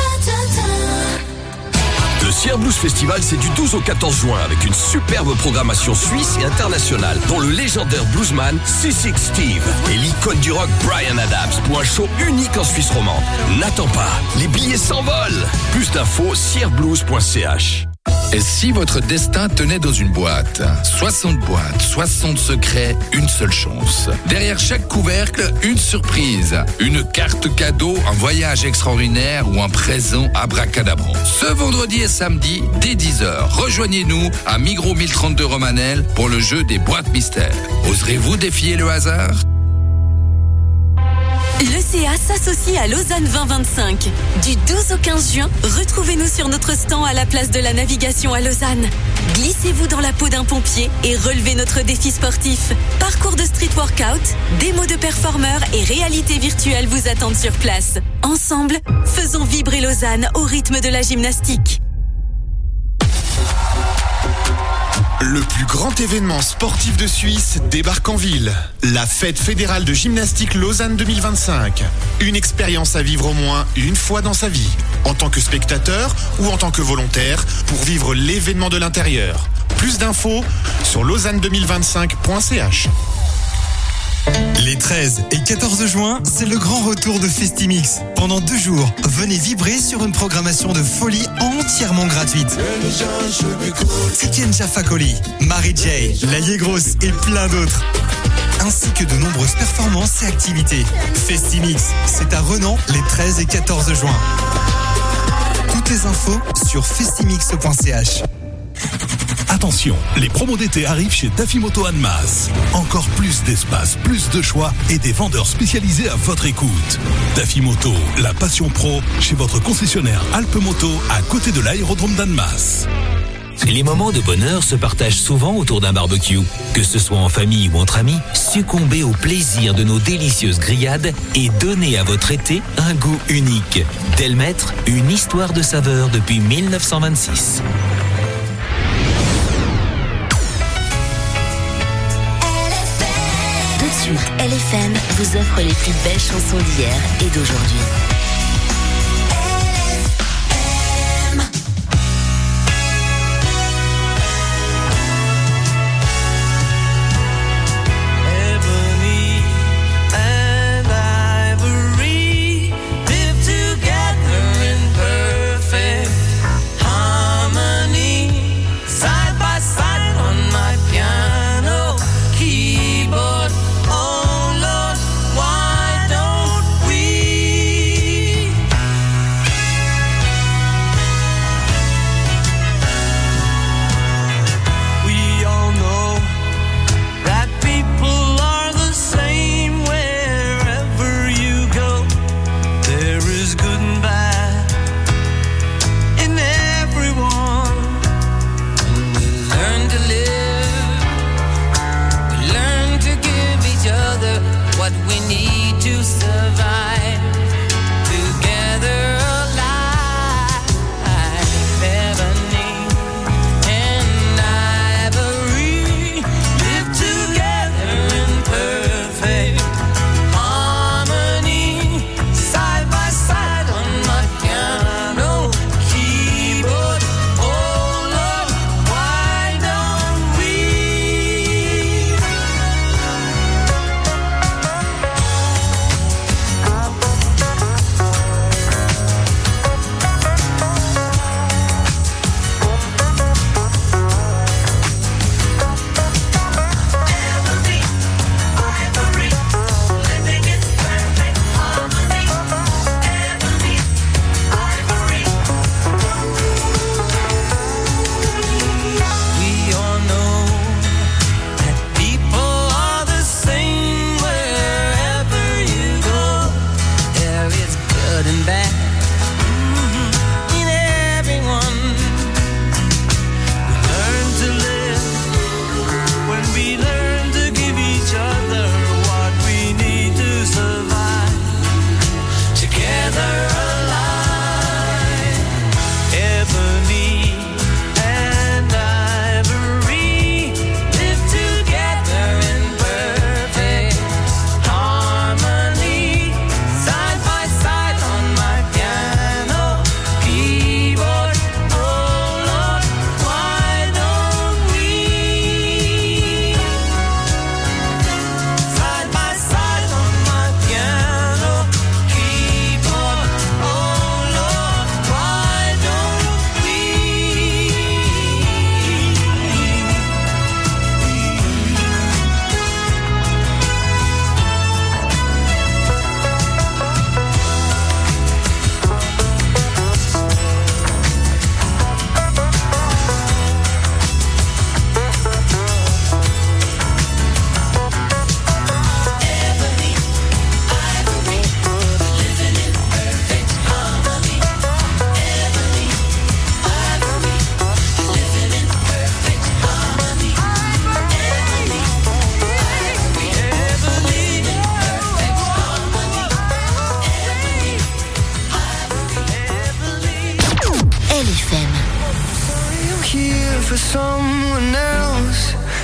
Le Sierre Blues Festival, c'est du douze au quatorze juin avec une superbe programmation suisse et internationale, dont le légendaire bluesman C six Steve et l'icône du rock Bryan Adams pour un show unique en Suisse romande. N'attends pas, les billets s'envolent. Plus d'infos, sierre blues point c h. Et si votre destin tenait dans une boîte? soixante boîtes, soixante secrets, une seule chance. Derrière chaque couvercle, une surprise. Une carte cadeau, un voyage extraordinaire ou un présent abracadabrant. Ce vendredi et samedi, dès dix heures, rejoignez-nous à Migros mille trente-deux Romanel pour le jeu des boîtes mystères. Oserez-vous défier le hasard? L'E C A s'associe à Lausanne vingt vingt-cinq. Du douze au quinze juin, retrouvez-nous sur notre stand à la place de la Navigation à Lausanne. Glissez-vous dans la peau d'un pompier et relevez notre défi sportif. Parcours de street workout, démos de performeurs et réalité virtuelle vous attendent sur place. Ensemble, faisons vibrer Lausanne au rythme de la gymnastique. Le plus grand événement sportif de Suisse débarque en ville. La Fête fédérale de gymnastique Lausanne deux mille vingt-cinq. Une expérience à vivre au moins une fois dans sa vie, en tant que spectateur ou en tant que volontaire, pour vivre l'événement de l'intérieur. Plus d'infos sur lausanne deux mille vingt-cinq point c h. Les treize et quatorze juin, c'est le grand retour de Festimix. Pendant deux jours, venez vibrer sur une programmation de folie entièrement gratuite. Etienne Jaffa-Coli, Mary J, La Yegros et plein d'autres. Ainsi que de nombreuses performances et activités. Festimix, c'est à Renan les treize et quatorze juin. Toutes les infos sur festimix point c h. Attention, les promos d'été arrivent chez Tafimoto Annemasse. Encore plus d'espace, plus de choix et des vendeurs spécialisés à votre écoute. Tafimoto, la passion pro, chez votre concessionnaire Alpemoto à côté de l'aérodrome d'Annemasse. Les moments de bonheur se partagent souvent autour d'un barbecue. Que ce soit en famille ou entre amis, succombez au plaisir de nos délicieuses grillades et donnez à votre été un goût unique. Delmaître, une histoire de saveur depuis mille neuf cent vingt-six. L F M vous offre les plus belles chansons d'hier et d'aujourd'hui.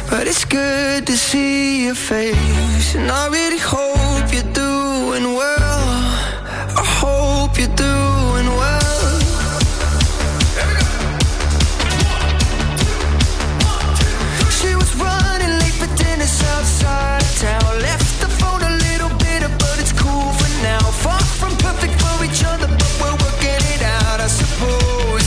but it's good to see your face. And I really hope you're doing well. I hope you're doing well. She was running late for dinner outside town. Left the phone a little bitter, but it's cool for now. Far from perfect for each other, but we're working it out, I suppose.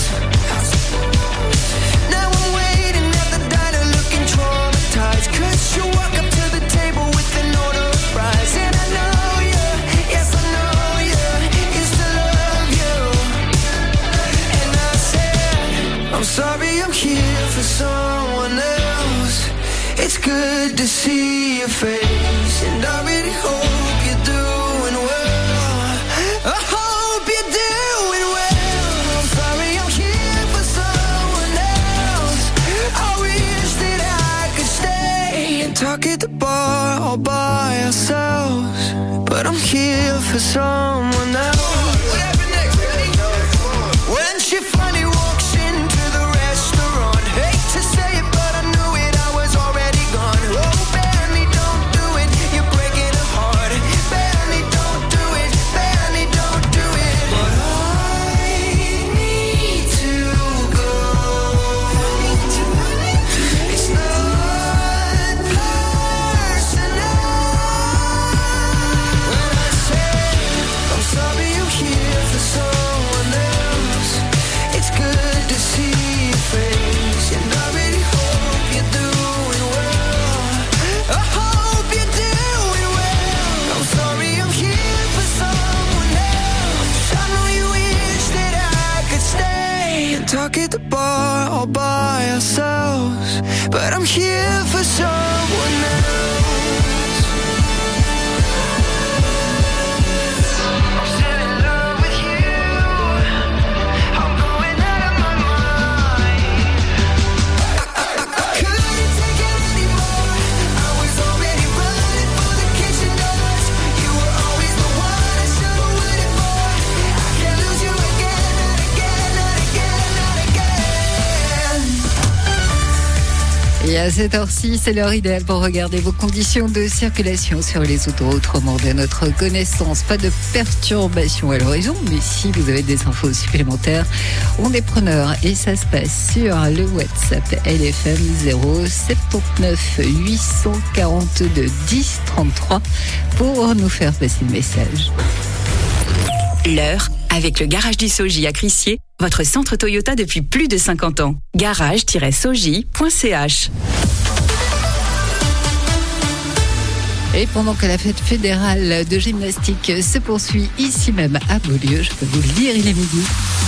Now I'm waiting at the diner looking traumatized, 'cause you walk up to the table with an order of fries. And I know you, yes I know you, used to love you. And I said, I'm sorry I'm here for someone else. It's good to see your face, and I really hope you're doing well. I hope you're doing well. I'm sorry I'm here for someone else. I wish that I could stay and talk at the bar all by ourselves, but I'm here for someone else. When she finally walks into the restaurant, hate to say it, but I knew it, I was already gone. Oh, Benny, don't do it, you're breaking her heart. Benny, don't do it, Benny, don't do it. But I need to go. It's not personal. When I say I'm sorry you're here for someone else, it's good to see your face, and I really hope you're doing well. I hope you're doing well. I'm sorry I'm here for someone else. I know you wish that I could stay and talk at the bar all by ourselves, but I'm here for someone else. I'm still in love with you. I'm going out of my mind. I couldn't take it anymore. I was already running for the kitchen doors. You were always the one I should have waited for. I can't lose you again, not again, not again, not again. Et à cette heure-ci, c'est l'heure idéale pour regarder vos conditions de circulation sur les autoroutes romans de notre connaissance. Pas de perturbation à l'horizon, mais si vous avez des infos supplémentaires, on est preneur. Et ça se passe sur le WhatsApp L F M zéro sept neuf huit quatre deux dix trente-trois pour nous faire passer le message. L'heure avec le Garage du Soji à Crissier, votre centre Toyota depuis plus de cinquante ans. garage tiret soji point c h. Et pendant que la fête fédérale de gymnastique se poursuit ici même à Beaulieu, je peux vous le dire, il est midi.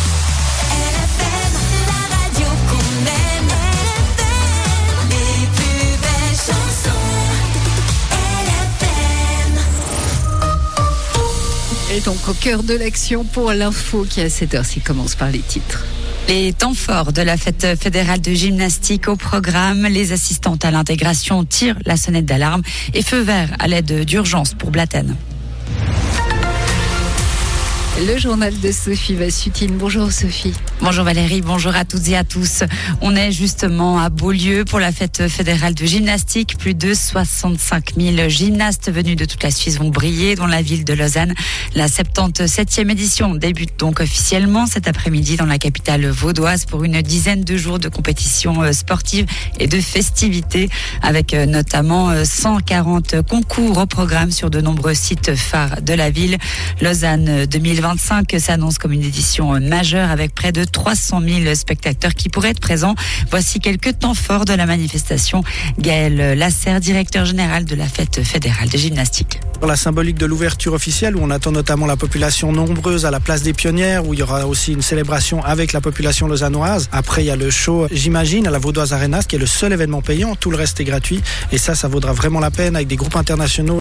Et donc au cœur de l'action pour l'info qui à cette heure-ci commence par les titres. Les temps forts de la fête fédérale de gymnastique au programme, les assistantes à l'intégration tirent la sonnette d'alarme et feu vert à l'aide d'urgence pour Blatten. Le journal de Sophie Vassutine. Bonjour Sophie. Bonjour Valérie, bonjour à toutes et à tous. On est justement à Beaulieu pour la fête fédérale de gymnastique. Plus de soixante-cinq mille gymnastes venus de toute la Suisse vont briller dans la ville de Lausanne. La soixante-dix-septième édition débute donc officiellement cet après-midi dans la capitale vaudoise pour une dizaine de jours de compétitions sportives et de festivités avec notamment cent quarante concours au programme sur de nombreux sites phares de la ville. Lausanne deux mille vingt-cinq s'annonce comme une édition majeure avec près de trois cent mille spectateurs qui pourraient être présents. Voici quelques temps forts de la manifestation. Gaël Lasserre, directeur général de la fête fédérale de gymnastique. Pour la symbolique de l'ouverture officielle, où on attend notamment la population nombreuse à la place des Pionnières, où il y aura aussi une célébration avec la population lausannoise. Après, il y a le show J'imagine à la Vaudoise Arena, qui est le seul événement payant. Tout le reste est gratuit. Et ça, ça vaudra vraiment la peine avec des groupes internationaux.